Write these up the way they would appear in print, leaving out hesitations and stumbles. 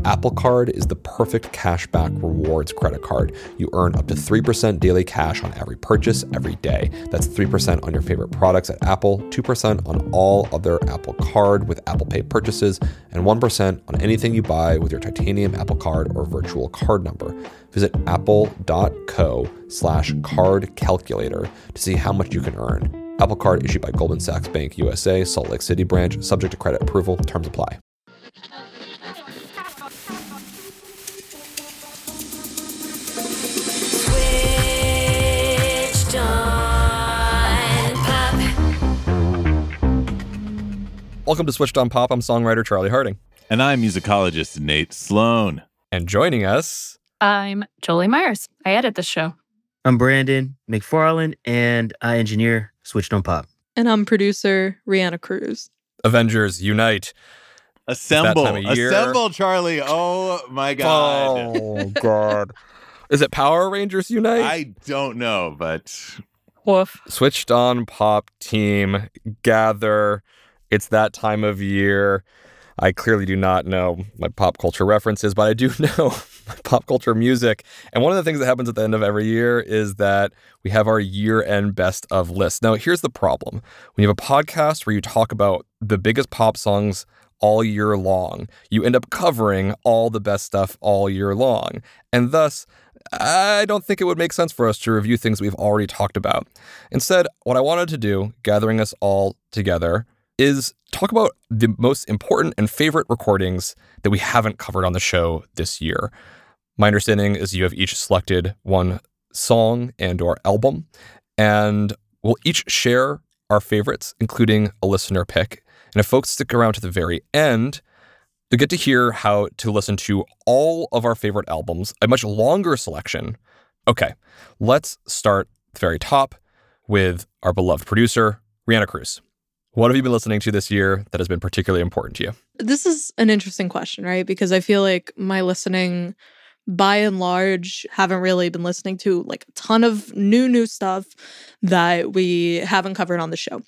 Apple Card is the perfect cashback rewards credit card. You earn up to 3% daily cash on every purchase every day. That's 3% on your favorite products at Apple, 2% on all other Apple Card with Apple Pay purchases, and 1% on anything you buy with your titanium Apple Card or virtual card number. Visit apple.co/card calculator to see how much you can earn. Apple Card issued by Goldman Sachs Bank USA, Salt Lake City branch, subject to credit approval. Terms apply. Welcome to Switched on Pop. I'm songwriter Charlie Harding. And I'm musicologist Nate Sloan. And joining us... I'm Jolie Myers. I edit this show. I'm Brandon McFarland, and I engineer Switched on Pop. And I'm producer Rihanna Cruz. Avengers Unite. Assemble, Charlie. Oh, my God. Oh, God. Is it Power Rangers Unite? I don't know, but... Woof. Switched on Pop team, gather. It's that time of year. I clearly do not know my pop culture references, but I do know my pop culture music. And one of the things that happens at the end of every year is that we have our year-end best of list. Now, here's the problem. When you have a podcast where you talk about the biggest pop songs all year long, you end up covering all the best stuff all year long. And thus, I don't think it would make sense for us to review things we've already talked about. Instead, what I wanted to do, gathering us all together, is talk about the most important and favorite recordings that we haven't covered on the show this year. My understanding is you have each selected one song and or album, and we'll each share our favorites, including a listener pick. And if folks stick around to the very end, you'll get to hear how to listen to all of our favorite albums, a much longer selection. Okay, let's start at the very top with our beloved producer, Rihanna Cruz. What have you been listening to this year that has been particularly important to you? This is an interesting question, right? Because I feel like my listening, by and large, haven't really been listening to like a ton of new stuff that we haven't covered on the show.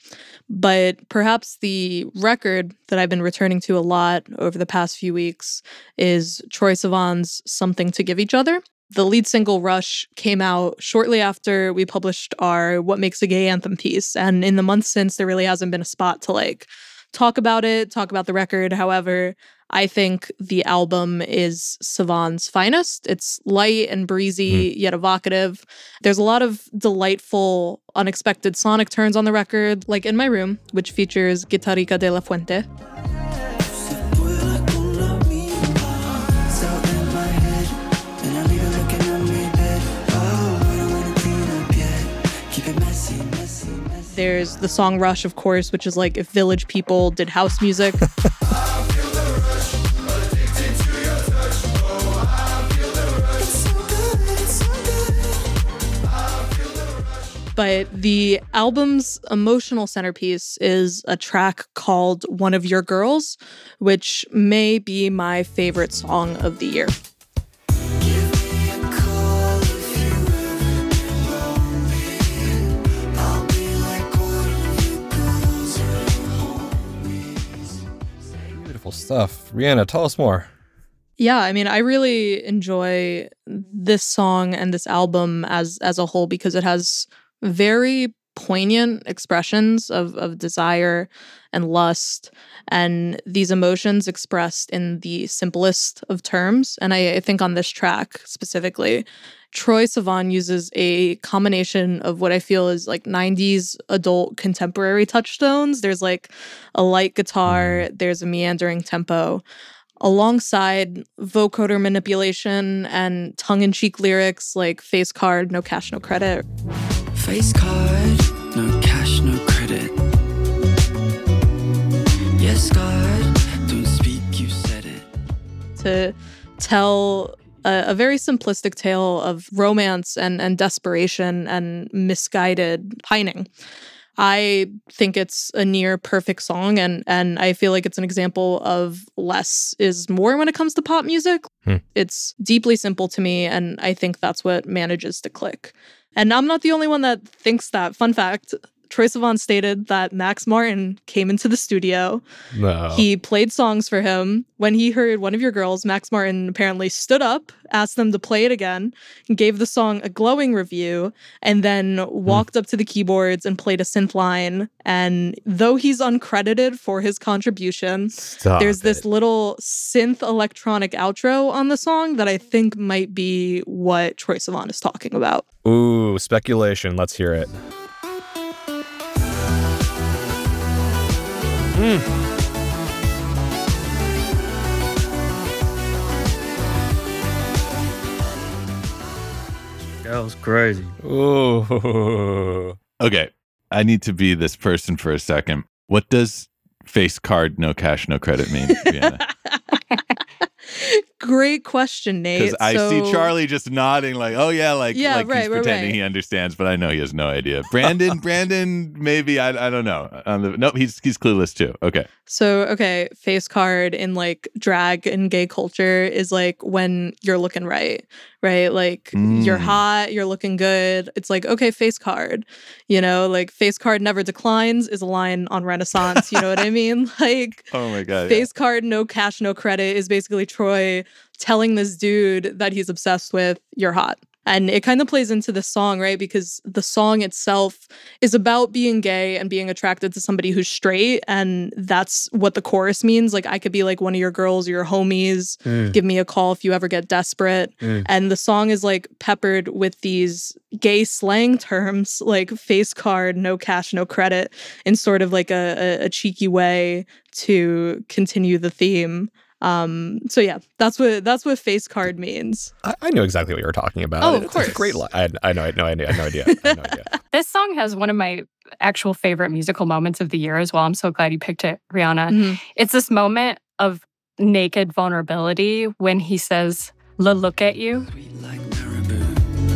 But perhaps the record that I've been returning to a lot over the past few weeks is Troye Sivan's Something to Give Each Other. The lead single, Rush, came out shortly after we published our What Makes a Gay Anthem piece. And in the months since, there really hasn't been a spot to like talk about the record. However, I think the album is Sivan's finest. It's light and breezy, yet evocative. There's a lot of delightful, unexpected sonic turns on the record, like In My Room, which features Guitarrica de la Fuente. There's the song Rush, of course, which is like if Village People did house music. But the album's emotional centerpiece is a track called One of Your Girls, which may be my favorite song of the year. Stuff. Rihanna, tell us more. Yeah, I mean, I really enjoy this song and this album as a whole because it has very poignant expressions of desire and lust and these emotions expressed in the simplest of terms. And I think on this track specifically, Troye Sivan uses a combination of what I feel is like 90s adult contemporary touchstones. There's like a light guitar, there's a meandering tempo, alongside vocoder manipulation and tongue-in-cheek lyrics like Face Card, No Cash, No Credit. Face card, no cash, no credit. Yes, God, don't speak, you said it. To tell a very simplistic tale of romance and desperation and misguided pining. I think it's a near perfect song, and I feel like it's an example of less is more when it comes to pop music. It's deeply simple to me, and I think that's what manages to click. And I'm not the only one that thinks that. Fun fact, Troye Sivan stated that Max Martin came into the studio. No. He played songs for him. When he heard One of Your Girls, Max Martin apparently stood up, asked them to play it again, gave the song a glowing review, and then walked up to the keyboards and played a synth line. And though he's uncredited for his contribution, there's this little synth electronic outro on the song that I think might be what Troye Sivan is talking about. Ooh, speculation. Let's hear it. That was crazy. Ooh. Okay, I need to be this person for a second. What does face card, no cash, no credit mean, Brianna? Great question, Nate. Because I see Charlie just nodding like, oh yeah, like he's pretending he understands, but I know he has no idea. Brandon, maybe, I don't know. Nope, he's clueless too. Okay. So, face card in like drag and gay culture is like when you're looking right? Like you're hot, you're looking good. It's like, okay, face card. You know, like face card never declines is a line on Renaissance. You know what I mean? Like, oh my God. Face card, no cash, no credit is basically Troye telling this dude that he's obsessed with, you're hot. And it kind of plays into the song, right? Because the song itself is about being gay and being attracted to somebody who's straight. And that's what the chorus means. Like, I could be like one of your girls or your homies. Give me a call if you ever get desperate. And the song is like peppered with these gay slang terms like face card, no cash, no credit, in sort of like a cheeky way to continue the theme. So yeah, that's what face card means. I know exactly what you were talking about. Oh, of course. It's a great line. I had no idea. This song has one of my actual favorite musical moments of the year as well. I'm so glad you picked it, Rihanna. Mm-hmm. It's this moment of naked vulnerability when he says, look at you. Like marabou.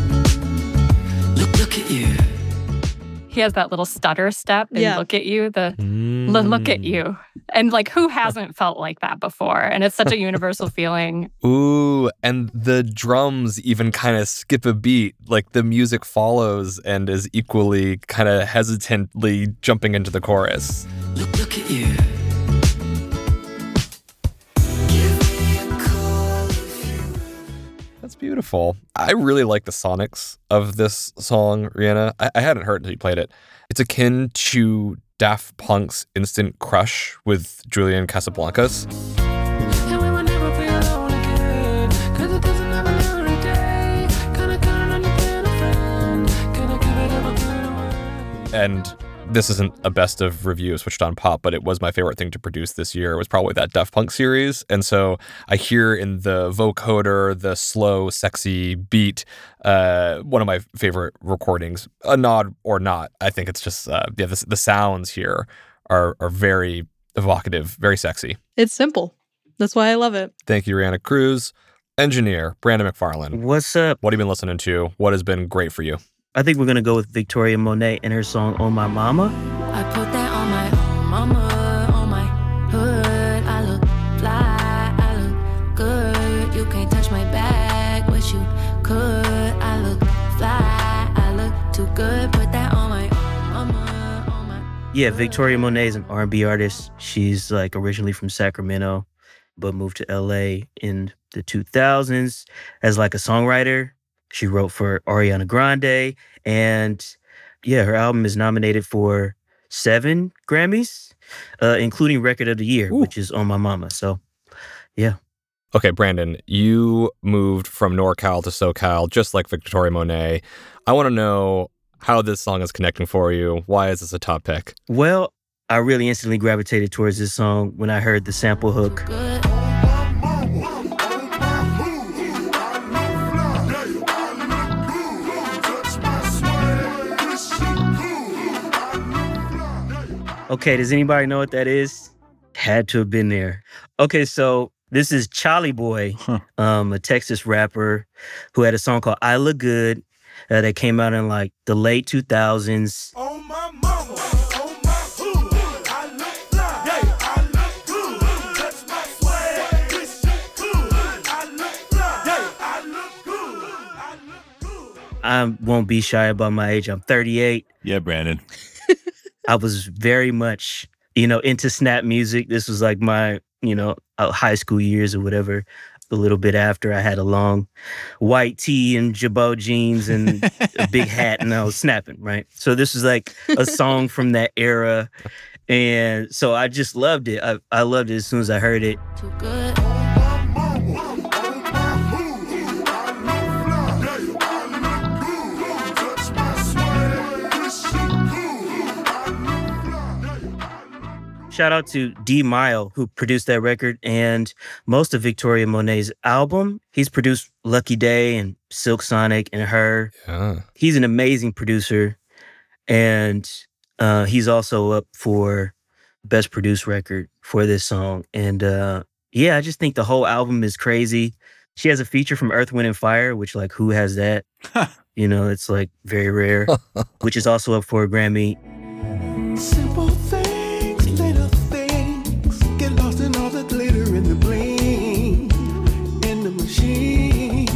Look at you. He has that little stutter step and look at you, look at you. And like, who hasn't felt like that before? And it's such a universal feeling. Ooh, and the drums even kind of skip a beat. Like the music follows and is equally kind of hesitantly jumping into the chorus. Look at you. That's beautiful. I really like the sonics of this song, Rihanna. I hadn't heard it until you played it. It's akin to Daft Punk's Instant Crush with Julian Casablancas. And this isn't a best of review of Switched on Pop, but it was my favorite thing to produce this year. It was probably that Daft Punk series. And so I hear in the vocoder, the slow, sexy beat, one of my favorite recordings, a nod or not. I think it's just, the sounds here are very evocative, very sexy. It's simple. That's why I love it. Thank you, Rihanna Cruz. Engineer, Brandon McFarland. What's up? What have you been listening to? What has been great for you? I think we're going to go with Victoria Monet and her song On My Mama. I put that on my mama, on my hood. I look fly, I look good. You can't touch my bag, wish you could. I look fly, I look too good. Put that on my mama, on my Yeah, Victoria Monet is an R&B artist. She's like originally from Sacramento, but moved to LA in the 2000s as like a songwriter. She wrote for Ariana Grande, and yeah, her album is nominated for 7 Grammys, including Record of the Year, which is On My Mama. So, yeah. Okay, Brandon, you moved from NorCal to SoCal, just like Victoria Monet. I want to know how this song is connecting for you. Why is this a top pick? Well, I really instantly gravitated towards this song when I heard the sample hook. good. Okay, does anybody know what that is? Had to have been there. Okay, so this is Charlie Boy, a Texas rapper who had a song called I Look Good that came out in like the late 2000s. On my mama, on my hood, I look fly, yeah, I look good. Touch my swag, wish you could. I look fly, yeah, I look good. I look good. I won't be shy about my age. I'm 38. Yeah, Brandon. I was very much, into snap music. This was like my, high school years or whatever. A little bit after, I had a long white tee and Jabot jeans and a big hat, and I was snapping, right? So this was like a song from that era. And so I just loved it. I loved it as soon as I heard it. Too good. Shout out to D Mile, who produced that record and most of Victoria Monet's album. He's produced Lucky Day and Silk Sonic and Her. Yeah. He's an amazing producer. And he's also up for Best Produced Record for this song. And I just think the whole album is crazy. She has a feature from Earth, Wind & Fire, which, like, who has that? It's, like, very rare, which is also up for a Grammy. Simple things, little things, get lost in all the glitter and the bling in the machine.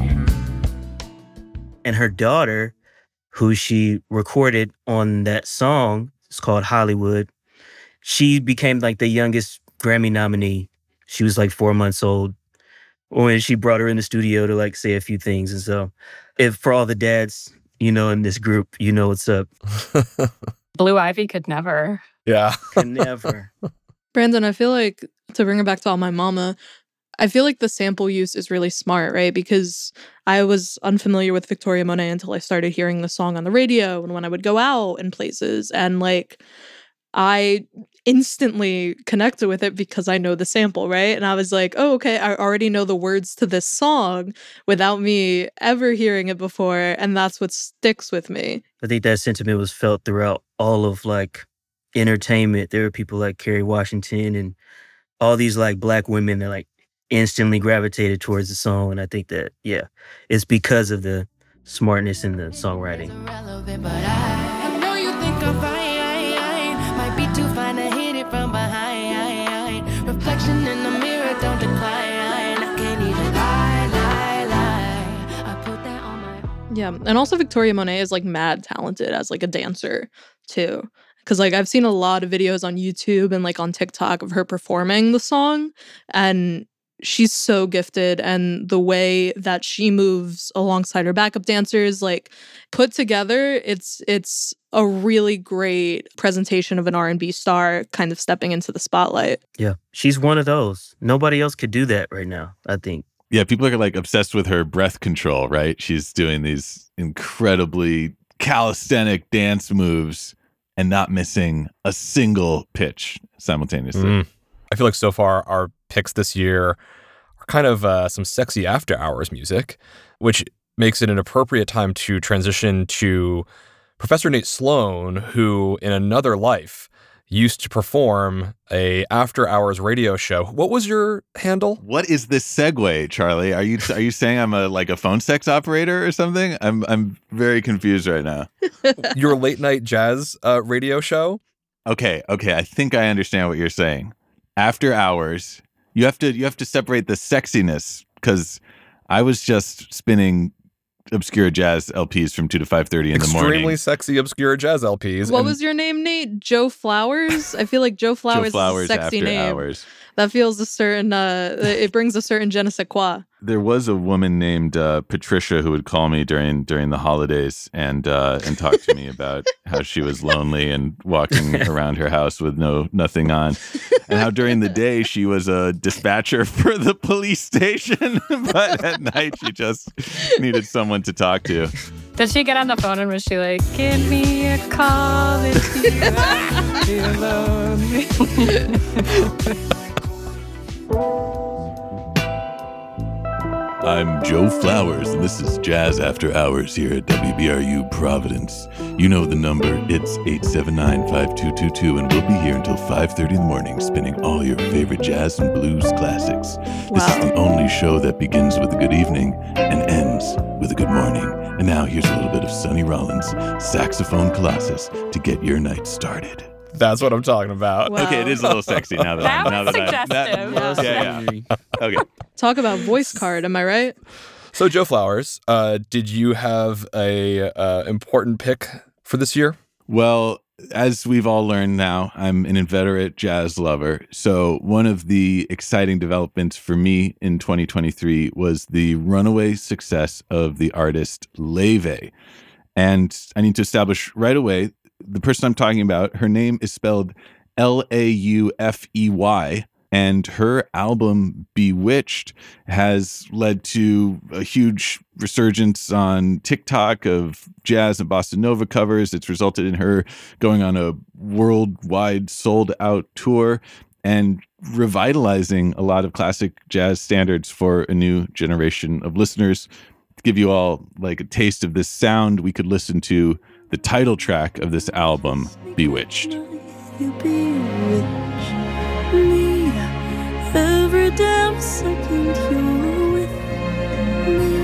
And her daughter, who she recorded on that song, it's called Hollywood. She became like the youngest Grammy nominee. She was like 4 months old when she brought her in the studio to like say a few things. And so if for all the dads, in this group, what's up. Blue Ivy could never. Yeah. Could never. Brandon, I feel like, to bring it back to All My Mama, I feel like the sample use is really smart, right? Because I was unfamiliar with Victoria Monet until I started hearing the song on the radio and when I would go out in places. And like, I instantly connected with it because I know the sample, right? And I was like, oh, okay, I already know the words to this song without me ever hearing it before. And that's what sticks with me. I think that sentiment was felt throughout all of like entertainment. There were people like Kerry Washington and all these like Black women that like instantly gravitated towards the song. And I think that, it's because of the smartness in the songwriting. I know you think I'm fine. Might be too fine to hit it from behind. Reflection in the mirror, don't decline. I can't even lie. I put that on my own. Yeah. And also Victoria Monet is like mad talented as like a dancer too. Because like I've seen a lot of videos on YouTube and like on TikTok of her performing the song. And she's so gifted, and the way that she moves alongside her backup dancers, like put together, it's a really great presentation of an R&B star kind of stepping into the spotlight. Yeah, she's one of those. Nobody else could do that right now, I think. Yeah, people are like obsessed with her breath control, right? She's doing these incredibly calisthenic dance moves and not missing a single pitch simultaneously. I feel like so far our picks this year are kind of some sexy after hours music, which makes it an appropriate time to transition to Professor Nate Sloan, who in another life used to perform a after hours radio show. What was your handle? What is this segue, Charlie? Are you saying I'm a phone sex operator or something? I'm very confused right now. Your late night jazz radio show? Okay. I think I understand what you're saying. After hours, you have to separate the sexiness, because I was just spinning obscure jazz LPs from 2 to 5:30 in the morning. Extremely sexy obscure jazz LPs. What was your name, Nate? Joe Flowers? I feel like Joe Flowers, is a sexy after name. Hours. That feels a certain, it brings a certain je ne sais quoi. There was a woman named Patricia who would call me during the holidays and talk to me about how she was lonely and walking around her house with nothing on, and how during the day she was a dispatcher for the police station, but at night she just needed someone to talk to. Did she get on the phone and was she like, give me a call if you feel lonely? I'm Joe Flowers, and this is Jazz After Hours here at WBRU Providence. You know the number. It's 879-5222, and we'll be here until 5:30 in the morning, spinning all your favorite jazz and blues classics. This is the only show that begins with a good evening and ends with a good morning. And now here's a little bit of Sonny Rollins' Saxophone Colossus to get your night started. That's what I'm talking about. Wow. Okay, it is a little sexy now that That was suggestive. yeah. Okay. Talk about voice card, am I right? So, Joe Flowers, did you have a important pick for this year? Well, as we've all learned now, I'm an inveterate jazz lover. So one of the exciting developments for me in 2023 was the runaway success of the artist Laufey. And I need to establish right away, the person I'm talking about, her name is spelled Laufey. And her album Bewitched has led to a huge resurgence on TikTok of jazz and bossa nova covers. It's resulted in her going on a worldwide sold-out tour and revitalizing a lot of classic jazz standards for a new generation of listeners. To give you all like a taste of this sound, we could listen to the title track of this album, Bewitched. You bewitch me. Every damn second you're with me.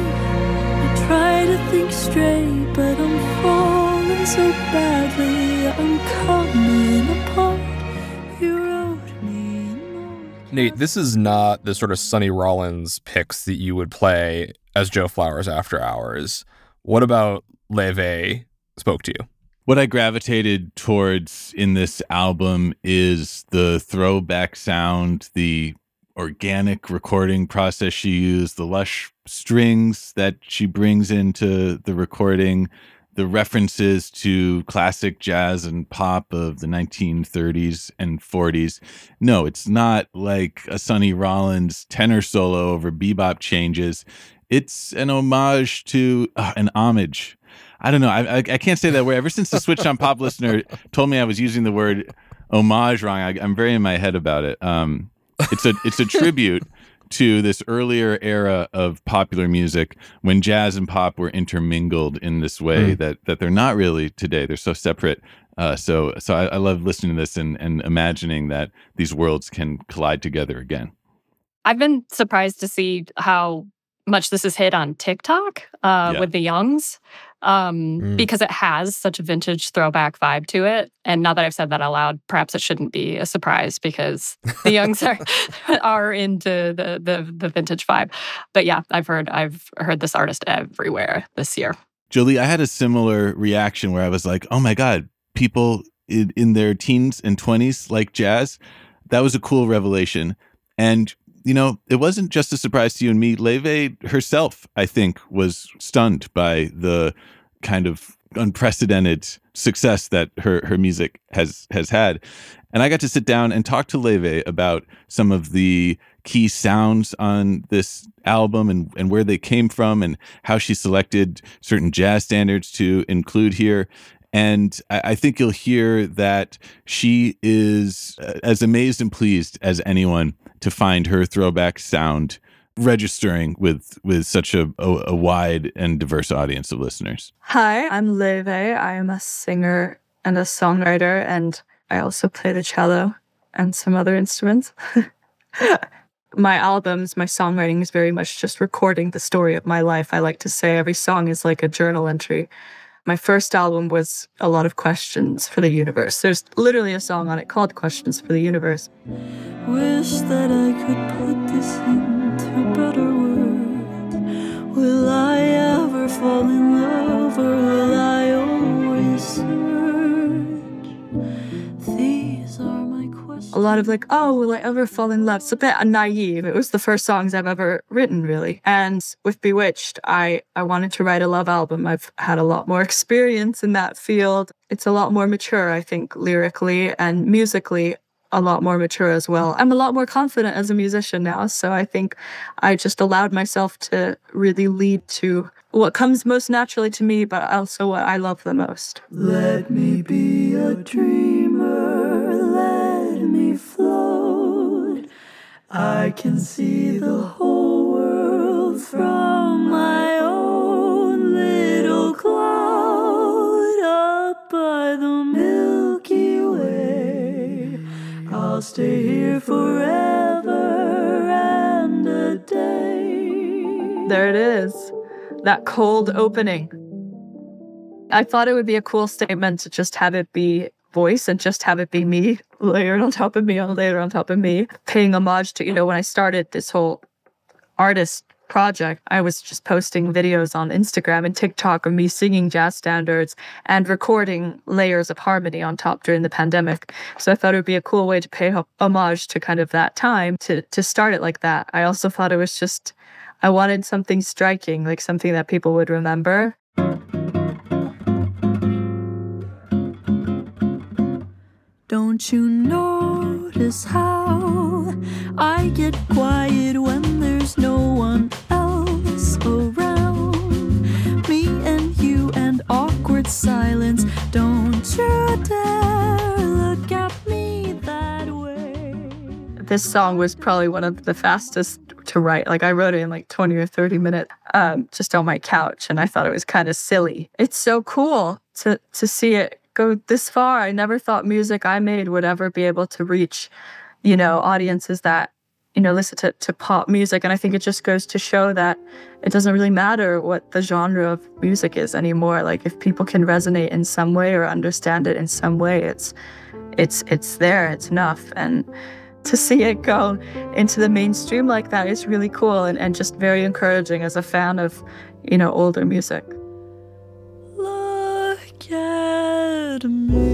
I try to think straight, but I'm falling so badly. I'm coming apart. You wrote me. Nate, this is not the sort of Sonny Rollins picks that you would play as Joe Flowers After Hours. What about Laufey spoke to you? What I gravitated towards in this album is the throwback sound, the organic recording process she used, the lush strings that she brings into the recording, the references to classic jazz and pop of the 1930s and 40s. No, it's not like a Sonny Rollins tenor solo over bebop changes. It's an homage to an homage. I don't know. I can't say that word. Ever since the Switched on Pop listener told me I was using the word homage wrong, I'm very in my head about it. It's a tribute to this earlier era of popular music when jazz and pop were intermingled in this way that they're not really today. They're so separate. So I love listening to this and imagining that these worlds can collide together again. I've been surprised to see how much this is hit on TikTok with the youngs. Because it has such a vintage throwback vibe to it. And now that I've said that out loud, perhaps it shouldn't be a surprise because the youngs are into the vintage vibe. But yeah, I've heard this artist everywhere this year. Jolie, I had a similar reaction where I was like, oh my God, people in their teens and 20s like jazz. That was a cool revelation. And you know, it wasn't just a surprise to you and me. Laufey herself, I think, was stunned by the kind of unprecedented success that her music has had. And I got to sit down and talk to Laufey about some of the key sounds on this album and where they came from and how she selected certain jazz standards to include here. And I think you'll hear that she is as amazed and pleased as anyone to find her throwback sound registering with such a wide and diverse audience of listeners. Hi, I'm Laufey. I am a singer and a songwriter, and I also play the cello and some other instruments. My albums, my songwriting is very much just recording the story of my life. I like to say every song is like a journal entry. My first album was a lot of questions for the universe. There's literally a song on it called Questions for the Universe. Wish that I could put this into better words. Will I ever fall in love or will I always search? These are my questions. A lot of like, oh, will I ever fall in love? It's a bit naive. It was the first songs I've ever written, really. And with Bewitched, I wanted to write a love album. I've had a lot more experience in that field. It's a lot more mature, I think, lyrically and musically, a lot more mature as well. I'm a lot more confident as a musician now. So I think I just allowed myself to really lead to what comes most naturally to me, but also what I love the most. Let me be a dreamer, let me float. I can see the whole world from my own little cloud up by the Milky Way. I'll stay here forever and a day. There it is. That cold opening. I thought it would be a cool statement to just have it be voice and just have it be me, layered on top of me, layered on top of me, paying homage to, when I started this whole artist project, I was just posting videos on Instagram and TikTok of me singing jazz standards and recording layers of harmony on top during the pandemic. So I thought it would be a cool way to pay homage to kind of that time to start it like that. I also thought it was just, I wanted something striking, like something that people would remember. Don't you notice how I get quiet when there's no one else around? Me and you and awkward silence. Don't you dare look at me that way. This song was probably one of the fastest to write. Like I wrote it in like 20 or 30 minutes just on my couch, and I thought it was kind of silly. It's so cool to see it go this far. I never thought music I made would ever be able to reach, audiences that, listen to pop music. And I think it just goes to show that it doesn't really matter what the genre of music is anymore. Like if people can resonate in some way or understand it in some way, it's there, it's enough. And to see it go into the mainstream like that is really cool and just very encouraging as a fan of, older music. Look at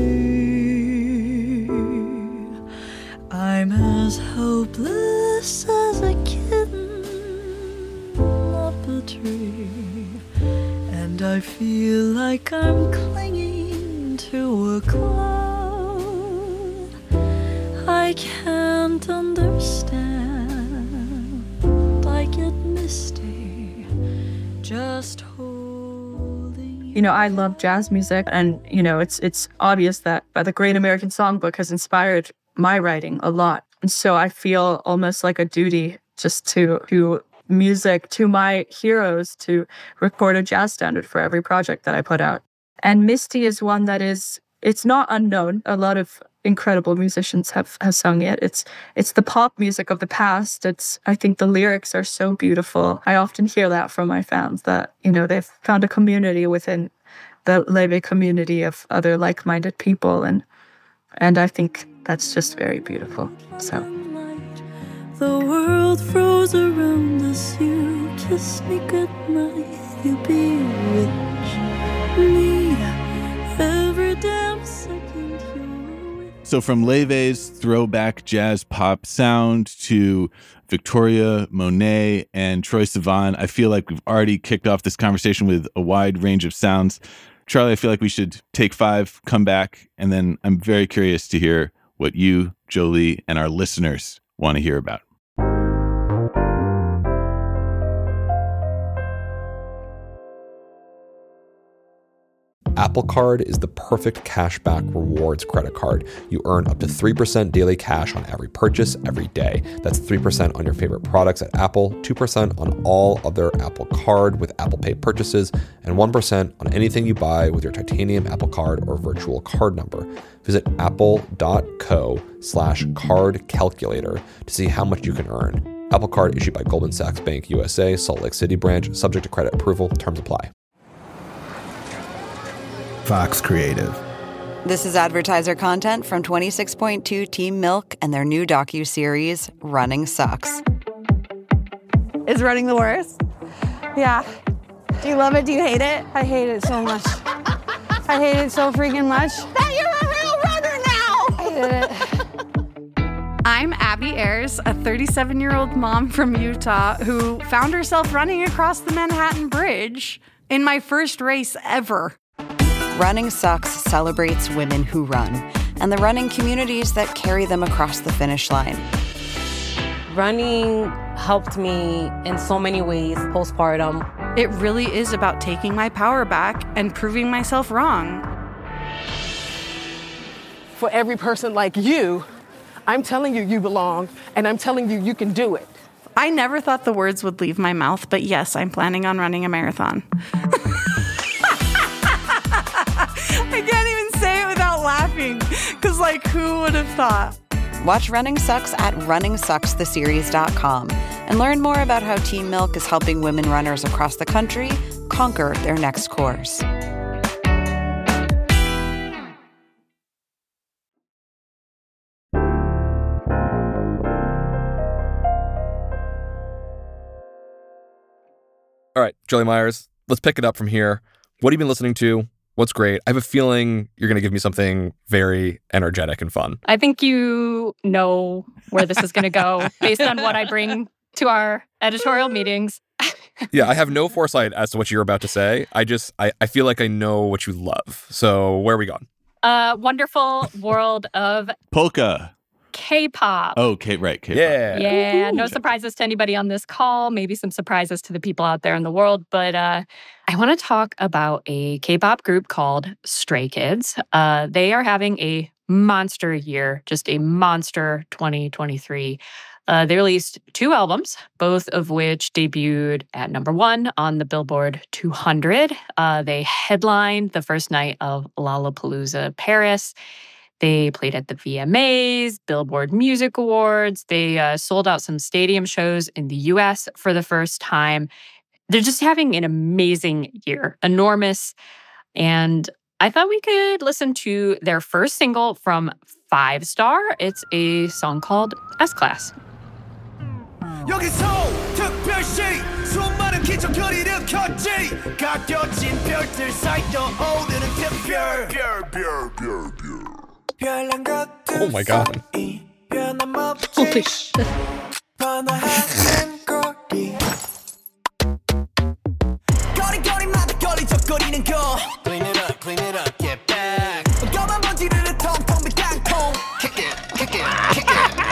me. I'm as helpless as a kitten up a tree, and I feel like I'm clinging to a cloud. I can't understand. I get misty just holding. I love jazz music, and it's obvious that the Great American Songbook has inspired my writing a lot. And so I feel almost like a duty just to music, to my heroes, to record a jazz standard for every project that I put out. And Misty is one that it's not unknown. A lot of incredible musicians have sung it. It's the pop music of the past. I think the lyrics are so beautiful. I often hear that from my fans that, they've found a community within the Leve community of other like-minded people. And I think that's just very beautiful. So the world froze around us. You kissed me goodnight. You bewitched me every damn second. So from Leve's throwback jazz pop sound to Victoria Monet and Troye Sivan, I feel like we've already kicked off this conversation with a wide range of sounds. Charlie, I feel like we should take 5, come back, and then I'm very curious to hear what you, Jolie, and our listeners want to hear about. Apple Card is the perfect cashback rewards credit card. You earn up to 3% daily cash on every purchase every day. That's 3% on your favorite products at Apple, 2% on all other Apple Card with Apple Pay purchases, and 1% on anything you buy with your titanium Apple Card or virtual card number. Visit apple.co/card calculator to see how much you can earn. Apple Card issued by Goldman Sachs Bank USA, Salt Lake City branch, subject to credit approval. Terms apply. Fox Creative. This is advertiser content from 26.2 Team Milk and their new docuseries, Running Sucks. Is running the worst? Yeah. Do you love it? Do you hate it? I hate it so much. I hate it so freaking much. That you're a real runner now! I hate it. I'm Abby Ayers, a 37-year-old mom from Utah who found herself running across the Manhattan Bridge in my first race ever. Running Sucks celebrates women who run and the running communities that carry them across the finish line. Running helped me in so many ways postpartum. It really is about taking my power back and proving myself wrong. For every person like you, I'm telling you you belong, and I'm telling you you can do it. I never thought the words would leave my mouth, but yes, I'm planning on running a marathon. I can't even say it without laughing, because, who would have thought? Watch Running Sucks at runningsuckstheseries.com and learn more about how Team Milk is helping women runners across the country conquer their next course. All right, Jolie Myers, let's pick it up from here. What have you been listening to? What's great? I have a feeling you're going to give me something very energetic and fun. I think you know where this is going to go based on what I bring to our editorial meetings. Yeah, I have no foresight as to what you're about to say. I feel like I know what you love. So where are we going? Wonderful world of Polka. K-pop. Oh, right. K-pop. Yeah, no surprises to anybody on this call, maybe some surprises to the people out there in the world. But I want to talk about a K-pop group called Stray Kids. They are having a monster year, just a monster 2023. They released 2 albums, both of which debuted at #1 on the Billboard 200. They headlined the first night of Lollapalooza Paris. They played at the VMAs, Billboard Music Awards. They sold out some stadium shows in the US for the first time. They're just having an amazing year, enormous. And I thought we could listen to their first single from 5 Star. It's a song called S-Class. 여기서 특별시 수많은 기적거리를 켰지 가려진 별들 사이 떠오르는 특별 별난 것들 Oh my god. Holy shit. 번화하는 거리 거리거리마다 걸리적거리는 거 Clean it up, get back 검은 먼지를 텅텅 빈 땅콩 Kick it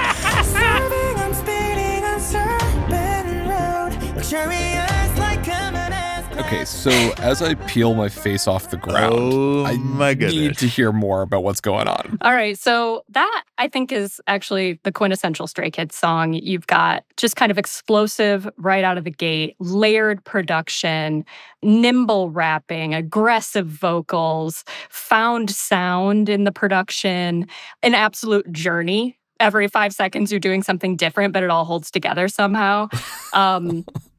Serving, I'm speeding, I'm serving loud Luxurious like coming as Okay, so as I peel my face off the ground, I need to hear more about what's going on. All right, so that I think is actually the quintessential Stray Kids song. You've got just kind of explosive right out of the gate, layered production, nimble rapping, aggressive vocals, found sound in the production, an absolute journey. Every 5 seconds you're doing something different, but it all holds together somehow. And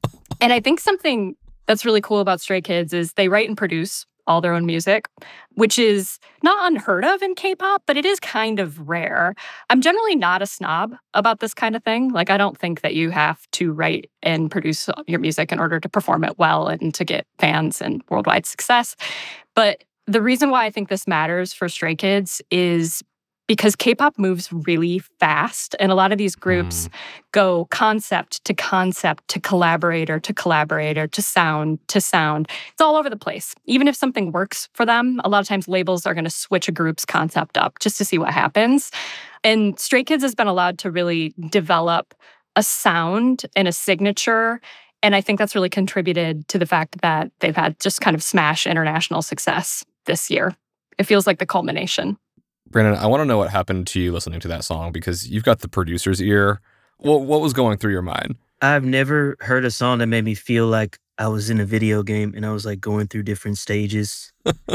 I think something that's really cool about Stray Kids is they write and produce all their own music, which is not unheard of in K-pop, but it is kind of rare. I'm generally not a snob about this kind of thing. Like, I don't think that you have to write and produce your music in order to perform it well and to get fans and worldwide success. But the reason why I think this matters for Stray Kids is because K-pop moves really fast, and a lot of these groups go concept to collaborator to collaborator to sound to sound. It's all over the place. Even if something works for them, a lot of times labels are going to switch a group's concept up just to see what happens. And Stray Kids has been allowed to really develop a sound and a signature, and I think that's really contributed to the fact that they've had just kind of smash international success this year. It feels like the culmination. Brandon, I want to know what happened to you listening to that song because you've got the producer's ear. What was going through your mind? I've never heard a song that made me feel like I was in a video game and I was like going through different stages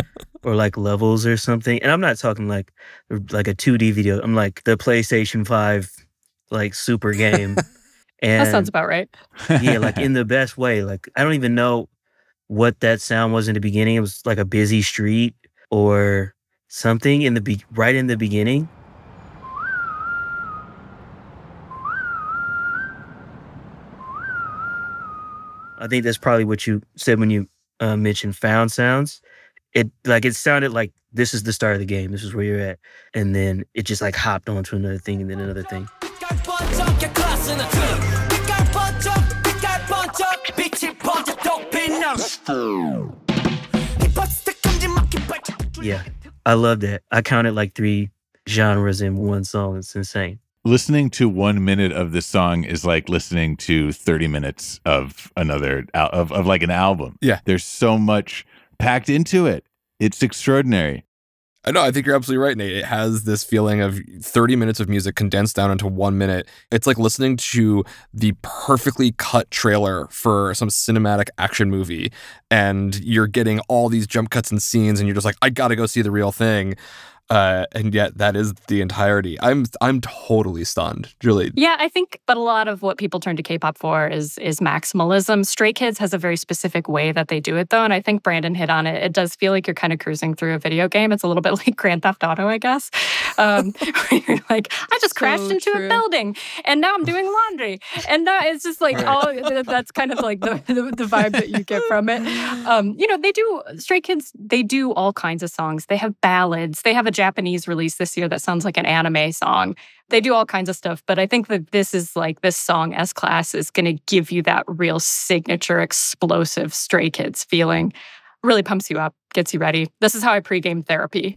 or like levels or something. And I'm not talking like a 2D video. I'm like the PlayStation 5 like super game. And that sounds about right. Yeah, like in the best way. Like I don't even know what that sound was in the beginning. It was like a busy street or something right in the beginning. I think that's probably what you said when you mentioned found sounds. It sounded like this is the start of the game. This is where you're at, and then it just like hopped onto another thing and then another thing. Yeah. I love that. I counted like 3 genres in one song. It's insane. Listening to 1 minute of this song is like listening to 30 minutes of another of like an album. Yeah. There's so much packed into it. It's extraordinary. No, I think you're absolutely right, Nate. It has this feeling of 30 minutes of music condensed down into 1 minute. It's like listening to the perfectly cut trailer for some cinematic action movie, and you're getting all these jump cuts and scenes, and you're just like, I gotta go see the real thing. And yet that is the entirety. I'm totally stunned, Julie. Yeah, I think, but a lot of what people turn to K-pop for is maximalism. Stray Kids has a very specific way that they do it, though, and I think Brandon hit on it. It does feel like you're kind of cruising through a video game. It's a little bit like Grand Theft Auto, I guess. Where you're like, I just crashed into a building, and now I'm doing laundry, and that is just like that's kind of like the vibe that you get from it. They do Stray Kids. They do all kinds of songs. They have ballads. They have a Japanese release this year that sounds like an anime song. They do all kinds of stuff, but I think that this song S-Class is going to give you that real signature explosive Stray Kids feeling. Really pumps you up, gets you ready. This is how I pregame therapy.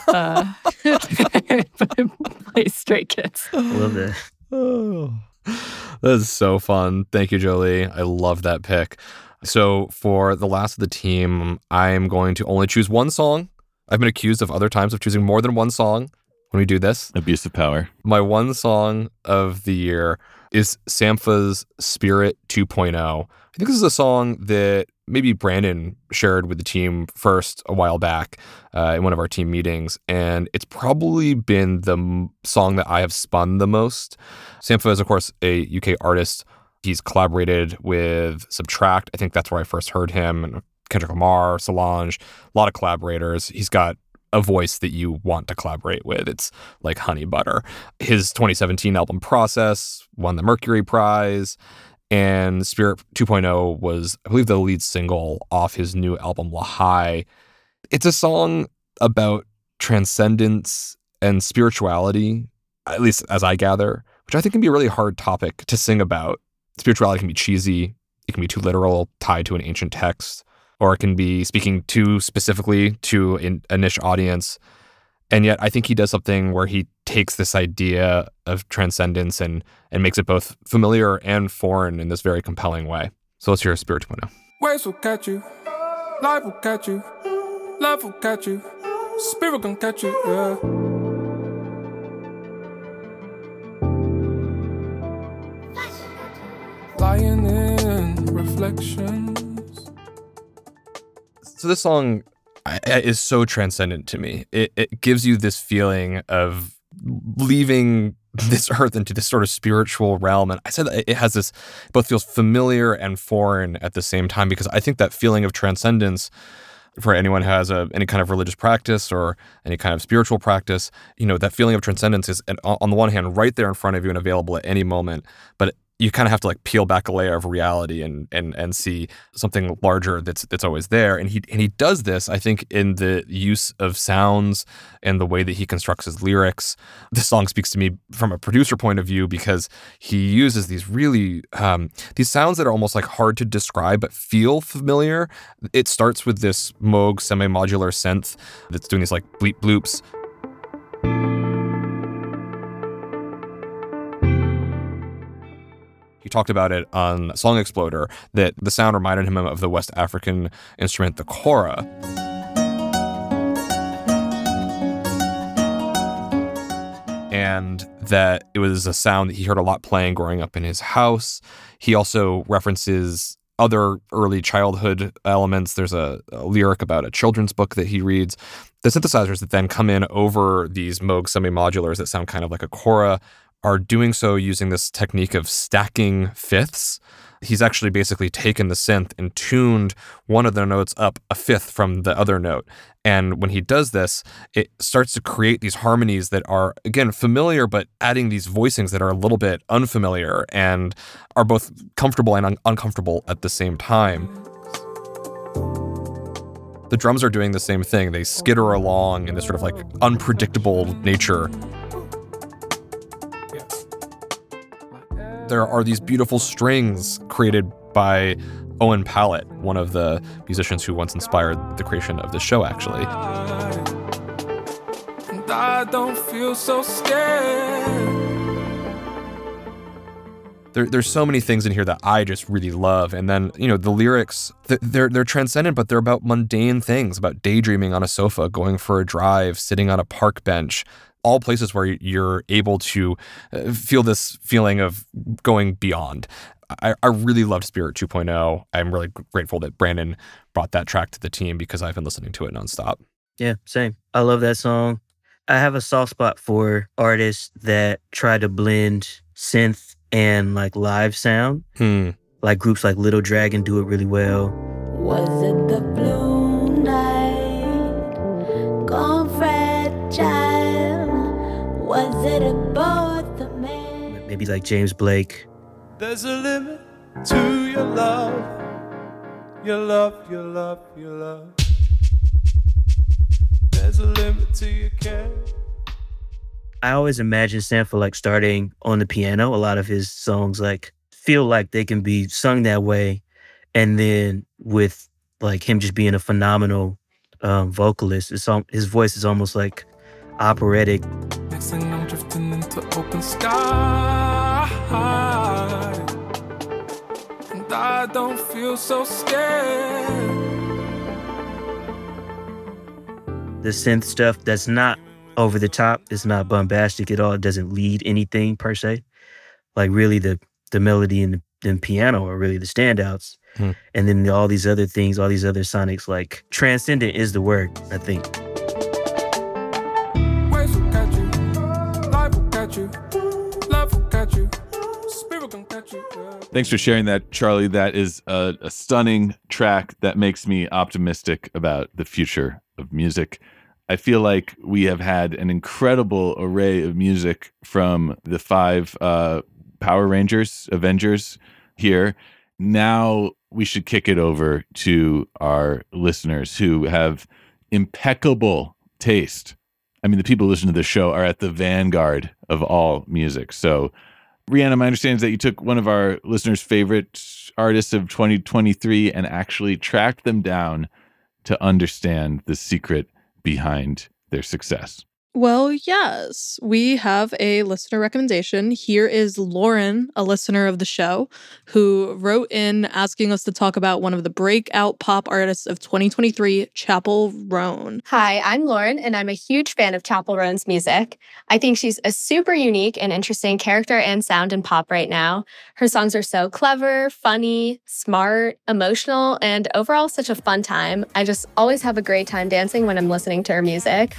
Play Stray Kids. Love that. Oh, that is so fun. Thank you, Jolie. I love that pick. So for the last of the team, I'm going to only choose one song. I've been accused of other times of choosing more than one song when we do this. Abuse of power. My one song of the year is Sampha's Spirit 2.0. I think this is a song that maybe Brandon shared with the team first a while back in one of our team meetings, and it's probably been the song that I have spun the most. Sampha is, of course, a UK artist. He's collaborated with Subtract. I think that's where I first heard him, and Kendrick Lamar, Solange, a lot of collaborators. He's got a voice that you want to collaborate with. It's like honey butter. His 2017 album Process won the Mercury Prize, and Spirit 2.0 was, I believe, the lead single off his new album Lahai. It's a song about transcendence and spirituality, at least as I gather, which I think can be a really hard topic to sing about. Spirituality can be cheesy, it can be too literal, tied to an ancient text, or it can be speaking too specifically to a niche audience. And yet I think he does something where he takes this idea of transcendence and makes it both familiar and foreign in this very compelling way. So let's hear Spirit 2.0. Waves will catch you, life will catch you, love will catch you, spirit gon' catch you, yeah. Lying in reflections. So this song is so transcendent to me. It gives you this feeling of leaving this earth into this sort of spiritual realm. And I said that it has this, both feels familiar and foreign at the same time, because I think that feeling of transcendence for anyone who has any kind of religious practice or any kind of spiritual practice, that feeling of transcendence is, on the one hand, right there in front of you and available at any moment. But you kind of have to like peel back a layer of reality and see something larger that's always there. And he does this, I think, in the use of sounds and the way that he constructs his lyrics. This song speaks to me from a producer point of view because he uses these really these sounds that are almost like hard to describe but feel familiar. It starts with this Moog semi-modular synth that's doing these like bleep bloops. He talked about it on Song Exploder, that the sound reminded him of the West African instrument, the kora. And that it was a sound that he heard a lot playing growing up in his house. He also references other early childhood elements. There's a lyric about a children's book that he reads. The synthesizers that then come in over these Moog semi-modulars that sound kind of like a kora are doing so using this technique of stacking fifths. He's actually basically taken the synth and tuned one of the notes up a fifth from the other note. And when he does this, it starts to create these harmonies that are, again, familiar, but adding these voicings that are a little bit unfamiliar and are both comfortable and uncomfortable at the same time. The drums are doing the same thing. They skitter along in this sort of like unpredictable nature. There are these beautiful strings created by Owen Pallett, one of the musicians who once inspired the creation of this show, actually. And I don't feel so scared. There's so many things in here that I just really love. And then, the lyrics, they're transcendent, but they're about mundane things, about daydreaming on a sofa, going for a drive, sitting on a park bench, all places where you're able to feel this feeling of going beyond. I really loved Spirit 2.0. I'm really grateful that Brandon brought that track to the team because I've been listening to it nonstop. Yeah, same. I love that song. I have a soft spot for artists that try to blend synth and like live sound. Like groups like Little Dragon do it really well. Was it the blue night gone fragile? Was it about the man? Maybe like James Blake. There's a limit to your love. Your love, your love, your love. There's a limit to your care. I always imagine Sampha like starting on the piano. A lot of his songs like feel like they can be sung that way. And then with like him just being a phenomenal vocalist, his voice is almost like operatic. Next thing I'm drifting into open sky, and I don't feel so scared. The synth stuff that's not over the top, it's not bombastic at all. It doesn't lead anything per se. Like really the melody and the piano are really the standouts. And then all these other things, all these other sonics, like transcendent is the word, I think. Waves will catch you, life will catch you, love will catch you, spirit can catch you. Thanks for sharing that, Charlie. That is a stunning track that makes me optimistic about the future of music. I feel like we have had an incredible array of music from the 5 Power Rangers, Avengers here. Now we should kick it over to our listeners who have impeccable taste. I mean, the people who listen to this show are at the vanguard of all music. So, Rhianna, my understanding is that you took one of our listeners' favorite artists of 2023 and actually tracked them down to understand the secret behind their success. Well, yes, we have a listener recommendation. Here is Lauren, a listener of the show, who wrote in asking us to talk about one of the breakout pop artists of 2023, Chappell Roan. Hi, I'm Lauren, and I'm a huge fan of Chappell Roan's music. I think she's a super unique and interesting character and sound in pop right now. Her songs are so clever, funny, smart, emotional, and overall such a fun time. I just always have a great time dancing when I'm listening to her music.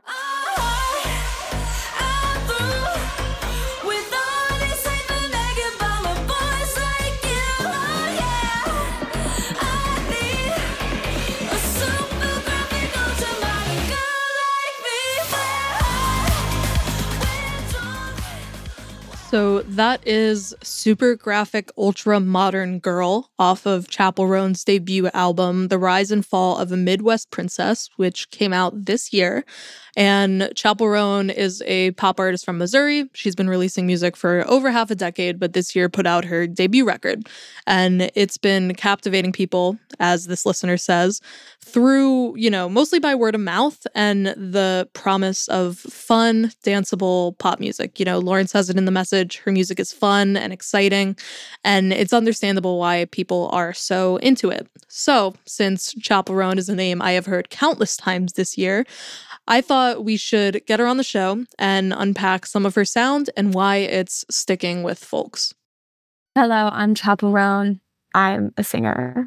So that is Super Graphic Ultra Modern Girl off of Chappell Roan's debut album, The Rise and Fall of a Midwest Princess, which came out this year. And Chappell Roan is a pop artist from Missouri. She's been releasing music for over half a decade, but this year put out her debut record. And it's been captivating people, as this listener says, through, mostly by word of mouth and the promise of fun, danceable pop music. Lauren says it in the message. Her music is fun and exciting, and it's understandable why people are so into it. So, since Chappell Roan is a name I have heard countless times this year, I thought we should get her on the show and unpack some of her sound and why it's sticking with folks. Hello, I'm Chappell Roan. I'm a singer.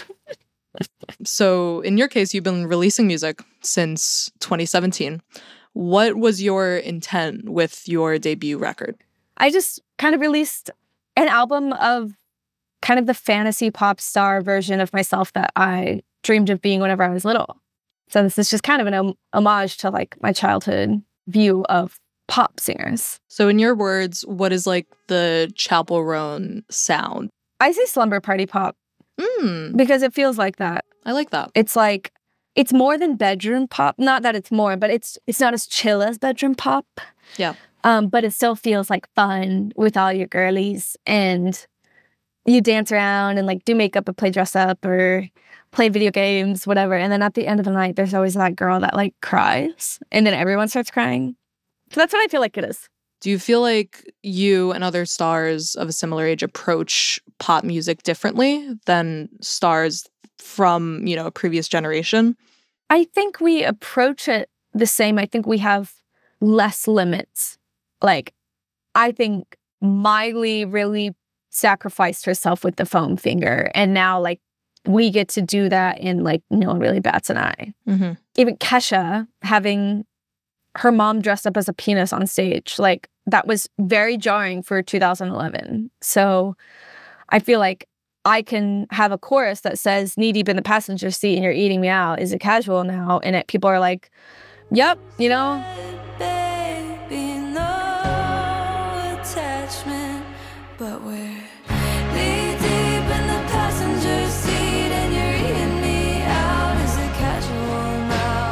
So in your case, you've been releasing music since 2017. What was your intent with your debut record? I just kind of released an album of kind of the fantasy pop star version of myself that I dreamed of being whenever I was little. So this is just kind of an homage to like my childhood view of pop singers. So in your words, what is like the Chappell Roan sound? I say slumber party pop because it feels like that. I like that. It's like, it's more than bedroom pop. Not that it's more, but it's not as chill as bedroom pop. Yeah. But it still feels like fun with all your girlies, and you dance around and like do makeup and play dress up or play video games, whatever. And then at the end of the night, there's always that girl that like cries, and then everyone starts crying. So that's what I feel like it is. Do you feel like you and other stars of a similar age approach pop music differently than stars from, a previous generation? I think we approach it the same. I think we have less limits. Like, I think Miley really sacrificed herself with the foam finger, and now like we get to do that and like no one really bats an eye. Mm-hmm. Even Kesha having her mom dressed up as a penis on stage. Like, that was very jarring for 2011. So I feel like I can have a chorus that says knee deep in the passenger seat and you're eating me out. Is it casual now? And people are like, yep, you know. Baby, no attachment, but we're knee deep in the passenger seat and you're eating me out. Is it casual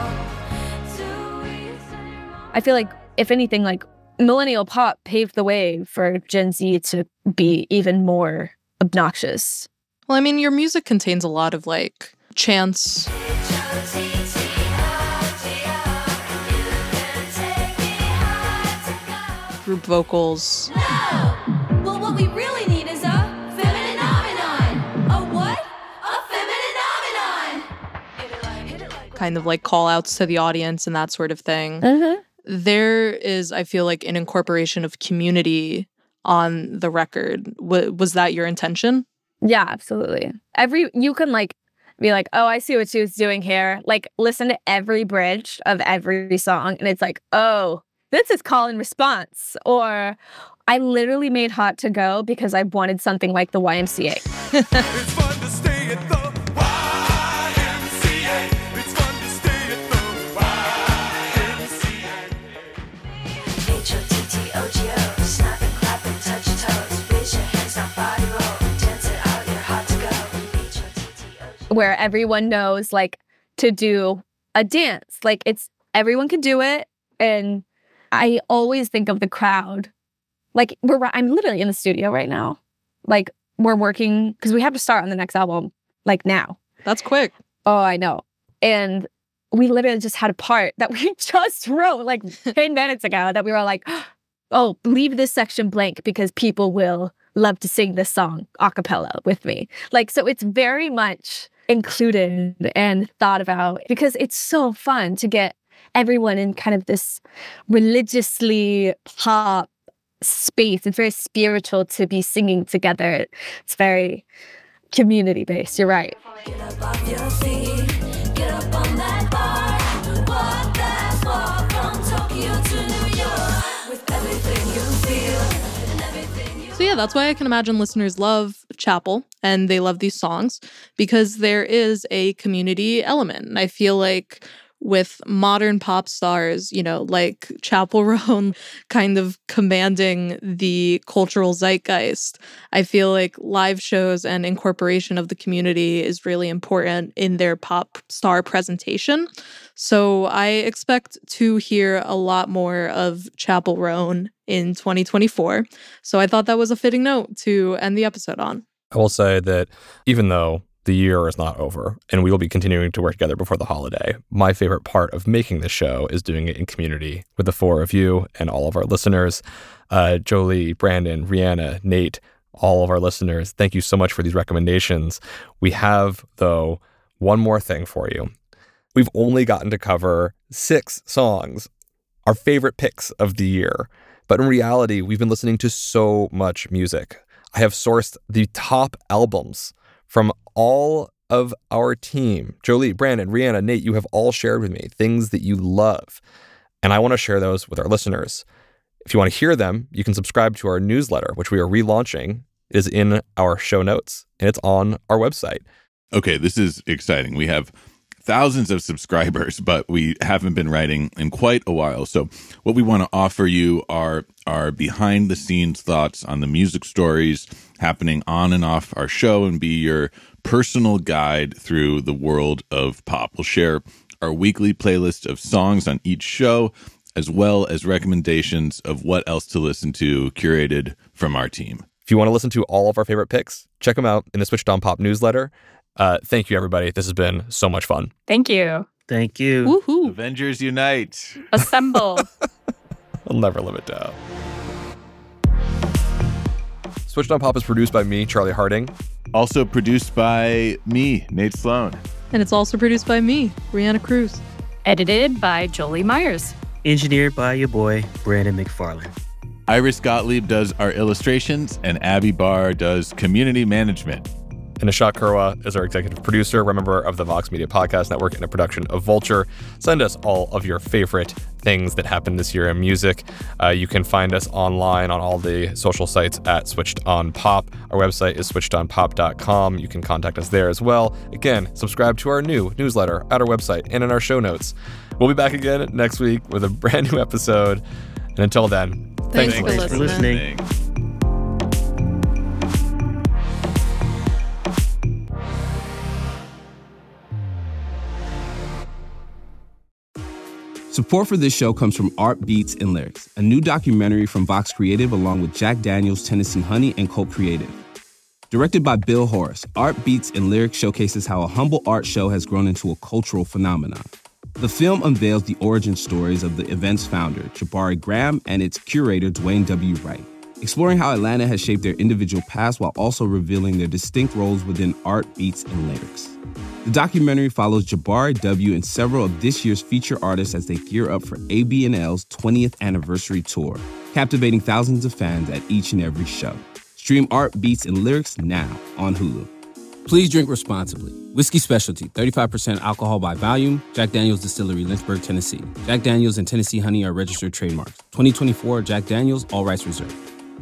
now? I feel like, if anything, like, millennial pop paved the way for Gen Z to be even more obnoxious. Well, I mean, your music contains a lot of like chants. Group vocals. No! Well, what we really need is a feminine nomenon. A what? A feminine nomenon. Kind of like call outs to the audience and that sort of thing. Mm-hmm. There is, I feel like, an incorporation of community on the record. Was that your intention? Yeah, absolutely. You can like be like, oh, I see what she was doing here. Like, listen to every bridge of every song, and it's like, oh, this is call and response. Or I literally made Hot to Go because I wanted something like the YMCA. It's fun to stay at the YMCA. It's fun to stay at the YMCA. H-O-T-T-O-G-O. Snap and clap and touch toes. Raise your hands, now body roll. Dance it out, you're hot to go. H-O-T-T-O-G-O. Where everyone knows, like, to do a dance. Like, everyone can do it. And I always think of the crowd. Like, I'm literally in the studio right now. Like, we're working, because we have to start on the next album, like, now. That's quick. Oh, I know. And we literally just had a part that we just wrote, like, 10 minutes ago, that we were like, oh, leave this section blank because people will love to sing this song a cappella with me. Like, so it's very much included and thought about because it's so fun to get everyone in kind of this religiously pop space. It's very spiritual to be singing together. It's very community-based. You're right. Get up off your feet. Get up on that bar. Walk that walk from Tokyo to New York. With everything you feel and everything you... So yeah, that's why I can imagine listeners love Chapel and they love these songs because there is a community element. And I feel like with modern pop stars, you know, like Chapel Roan kind of commanding the cultural zeitgeist, I feel like live shows and incorporation of the community is really important in their pop star presentation. So I expect to hear a lot more of Chapel Roan in 2024. So I thought that was a fitting note to end the episode on. I will say that even though the year is not over, and we will be continuing to work together before the holiday, my favorite part of making this show is doing it in community with the four of you and all of our listeners. Jolie, Brandon, Rihanna, Nate, all of our listeners, thank you so much for these recommendations. We have, though, one more thing for you. We've only gotten to cover 6 songs, our favorite picks of the year. But in reality, we've been listening to so much music. I have sourced the top albums from all of our team. Jolie, Brandon, Rihanna, Nate, you have all shared with me things that you love. And I want to share those with our listeners. If you want to hear them, you can subscribe to our newsletter, which we are relaunching. It is in our show notes, and it's on our website. Okay, this is exciting. We have thousands of subscribers, but we haven't been writing in quite a while. So what we want to offer you are our behind-the-scenes thoughts on the music stories happening on and off our show and be your personal guide through the world of pop. We'll share our weekly playlist of songs on each show, as well as recommendations of what else to listen to curated from our team. If you want to listen to all of our favorite picks, check them out in the Switched On Pop newsletter. Thank you, everybody. This has been so much fun. Thank you. Thank you. Woohoo. Avengers Unite. Assemble. I'll never live it down. Switched On Pop is produced by me, Charlie Harding. Also produced by me, Nate Sloan. And it's also produced by me, Rihanna Cruz. Edited by Jolie Myers. Engineered by your boy, Brandon McFarland. Iris Gottlieb does our illustrations, and Abby Barr does community management. And Nishat Kurwa is our executive producer. We're a member of the Vox Media Podcast Network and a production of Vulture. Send us all of your favorite things that happened this year in music. You can find us online on all the social sites at Switched On Pop. Our website is switchedonpop.com. You can contact us there as well. Again, subscribe to our new newsletter at our website and in our show notes. We'll be back again next week with a brand new episode. And until then, thanks for listening. Support for this show comes from Art Beats and Lyrics, a new documentary from Vox Creative along with Jack Daniels, Tennessee Honey, and Cult Creative. Directed by Bill Horace, Art Beats and Lyrics showcases how a humble art show has grown into a cultural phenomenon. The film unveils the origin stories of the event's founder, Jabari Graham, and its curator, Dwayne W. Wright, exploring how Atlanta has shaped their individual paths while also revealing their distinct roles within Art Beats and Lyrics. The documentary follows Jabari W. and several of this year's feature artists as they gear up for AB&L's 20th anniversary tour, captivating thousands of fans at each and every show. Stream Art Beats and Lyrics now on Hulu. Please drink responsibly. Whiskey Specialty, 35% alcohol by volume. Jack Daniels Distillery, Lynchburg, Tennessee. Jack Daniels and Tennessee Honey are registered trademarks. 2024 Jack Daniels, all rights reserved.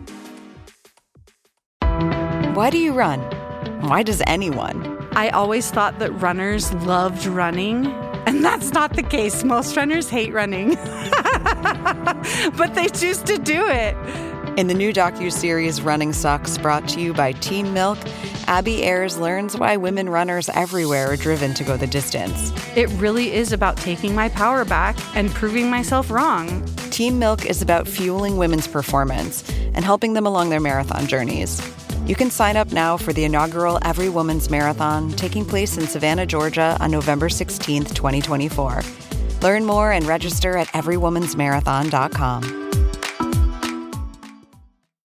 Why do you run? Why does anyone? I always thought that runners loved running, and that's not the case. Most runners hate running, but they choose to do it. In the new docuseries Running Sucks, brought to you by Team Milk, Abby Ayers learns why women runners everywhere are driven to go the distance. It really is about taking my power back and proving myself wrong. Team Milk is about fueling women's performance and helping them along their marathon journeys. You can sign up now for the inaugural Every Woman's Marathon taking place in Savannah, Georgia on November 16th, 2024. Learn more and register at everywomansmarathon.com.